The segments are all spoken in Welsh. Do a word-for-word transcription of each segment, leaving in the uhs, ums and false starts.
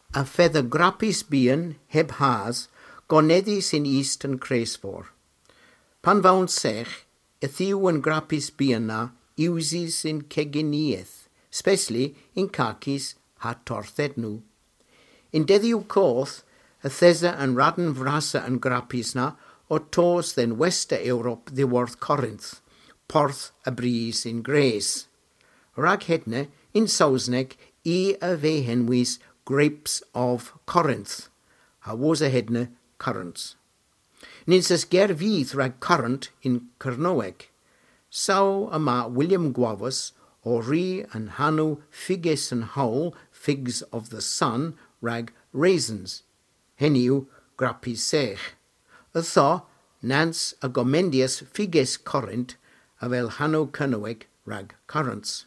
a feather grappis bian heb has, gonedis in east and cresfor. Pan vaun sech, a thiw and grappis bian na, uses in keginieth, especially in kakis ha torthed nu. In deddiw coth, a thesa and radden vrasa and grappis na, o tos then Wester Europe the worth Corinth, porth a breeze in grace. Rag hedne in Sausnek e a vehenwis grapes of Corinth, ha was a hedne currants. Ninsas ger vith rag currant in Kernoeg, sau ama William Guavus, or ri and hanu figes and howl, figs of the sun, rag raisins, heniu grappis sech. A thaw, nance a gomendius figes Corinth, avel hanu Kernoeg rag currants.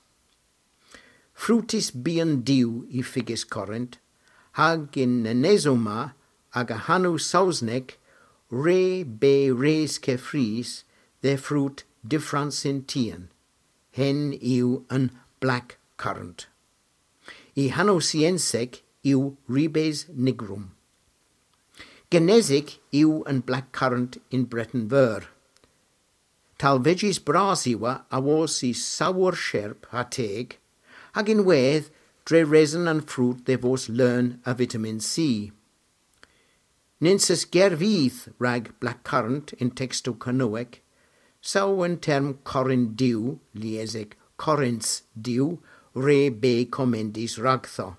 Frutis bian diw I figes Corinth, hag in nesoma ag a hanu sausnek, re be res ke fries, their fruit difference in tien, hen iw an black currant. I hanu siensek iw ribes nigrum. Genesic iw an black currant in Breton ver. Tal vegis bras iwa a was I sour sherp ha teg, hag in wedd dre resin and fruit they vos learn a vitamin C. Ninsus gervith rag black currant in texto canoec, sau en term corin diw, liesec corins diw, re be commendis ragtho.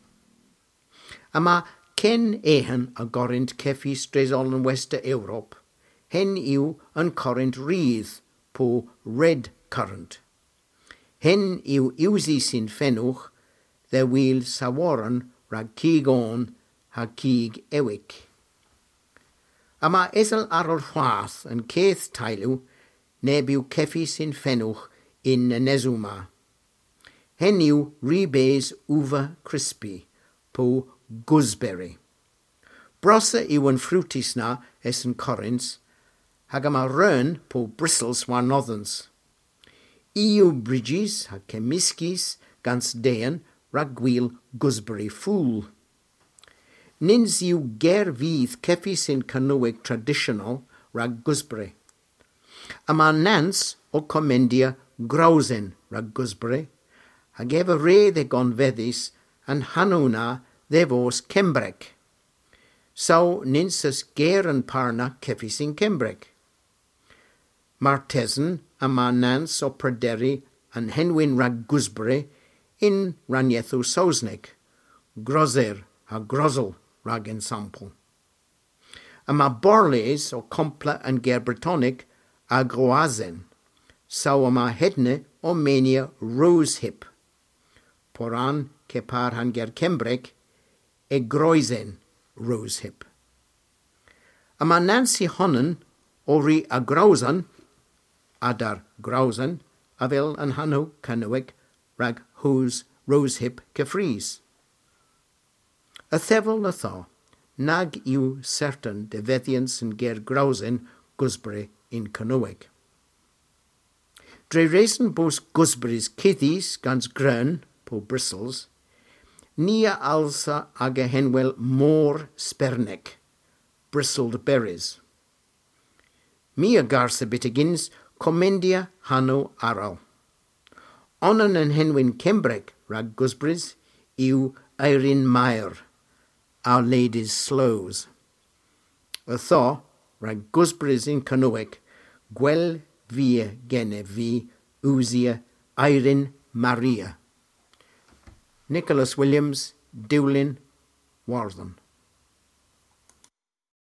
Ama ken ehen a gorint kefis dresol in Wester Europe, hen iw an corint rydd po red currant. Hen iw iwsis in fenwch, there wheel saworan rag cig on ha cig ewic. Ama esel arol chwath yn ceth tailw, nebiw ceffis in fenwch in nesuma. Hen yw ribes uva crispy, po gooseberry. Brosa yw yn frutis na es yn corins, hag ama rön po bristles wan nothans. Iw bridges ha cemiskis gans dean rag gwil gooseberry fool. Nins yw ger fydd ceffis in canoeg traditional rag gooseberry. Ama nans o comendia grausen rag gooseberry, hag efa re de gonfeddis an hanuna de vos Cembrec. Sau ninsas ger an parna ceffis in Cembrec. Martesan ama nans o praderi an henwyn rag gooseberry in raniethu Sausneg, groser ha grosel rag ensample. Ama borles o compla and gerbretonic a groazen, sau ama hedne o mania rosehip. Poran kepar han ger Cembrec e groisen rosehip. Ama Nancy honnen ori a grausan, adar grausan, avel an hanu canoeg rag hos rosehip kefries. A thevel a thaw, nag yw certain de feddians yn ger grausen gooseberry in canoeg. Dre reisen bos gooseberries kithis gans grön po bristles, nia alsa ag a henwel more spernek, bristled berries. Mia garsa bitigins commendia hanu aral. Onan an henwyn Cembrec rag gooseberries yw Eirin Mair, Our Lady's Sloes. A thaw rag gooseberries in canoeg, gwel via gene vi usia Eirin Maria. Nicholas Williams, Dewlin, Wartham.